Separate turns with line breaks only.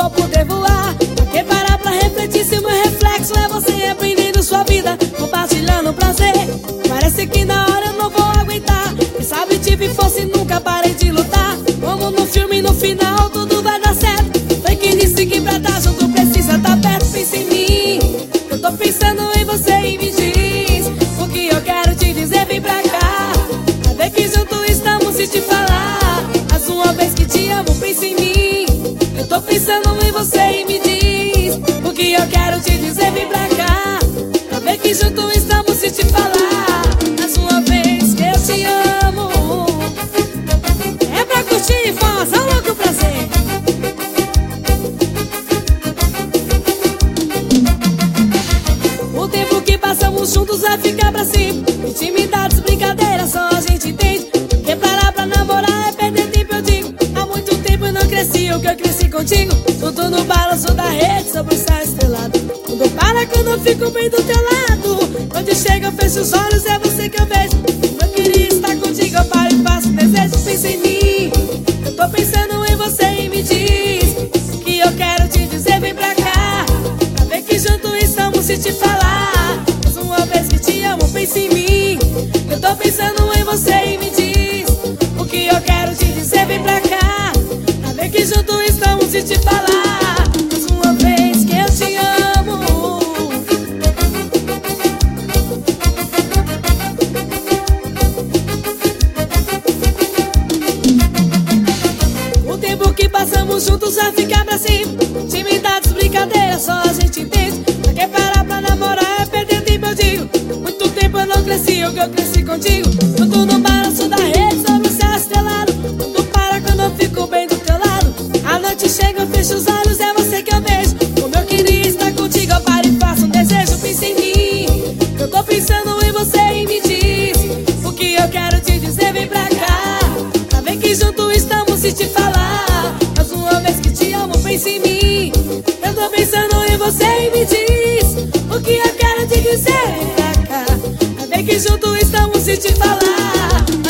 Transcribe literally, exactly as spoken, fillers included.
vou poder voar. Pra que parar pra refletir se o meu reflexo é você aprendendo sua vida, compartilhando prazer? Parece que na hora eu não vou aguentar. Quem sabe tive força e nunca parei de lutar. Como no filme, no final tudo vai dar certo. Foi quem disse que pra dar junto precisa tá perto. Pensa em mim, eu tô pensando em você e me diz o que eu quero te dizer, vem pra cá. Saber que junto estamos se te falar. Mais uma vez que te amo, pensa em mim. Eu tô pensando em você e me diz o que eu quero te dizer, vem pra cá. Saber que junto estamos se te falar. Mais uma vez que eu te amo. É pra curtir e fazer um louco prazer. O tempo que passamos juntos vai ficar pra sempre. Intimidades, brincadeiras, só a gente entende. Que parar pra namorar é perder tempo, eu digo. Há muito tempo eu não cresci o que eu cresci contigo. Tudo no balanço da rede sobre o céu estrelado. Tudo para quando eu fico bem do teu lado. Onde chega eu fecho os olhos, é você que eu vejo. Eu queria estar contigo, eu paro e faço desejo. Pensa em mim, eu tô pensando em você e me diz o que eu quero te dizer, vem pra cá. Pra ver que junto estamos se te falar. Mais uma vez que te amo, pensa em mim. Eu tô pensando em você e me diz o que eu quero te dizer, vem pra cá. Pra ver que junto estamos se te falar. Mais uma vez que eu te amo. O tempo que passamos juntos vai ficar pra sempre. Intimidades, brincadeiras, só a gente entende. Pra que parar pra namorar é perder tempo, eu digo. Muito tempo eu não cresci o que eu cresci contigo. Tudo no balanço da rede sobre o céu estrelado. Tudo para quando eu fico bem do teu lado. A noite chega, eu fecho os olhos, é você que eu vejo. Como eu queria estar contigo, eu paro e faço um desejo. Pensa em mim, eu tô pensando em você e me diz o que eu quero te dizer, vem pra cá. Pra ver que junto estamos se te falar. Mais uma vez que te amo, pensa em mim. Eu tô pensando em você e me diz o que eu quero te dizer, vem pra cá. Pra ver que junto estamos se te falar.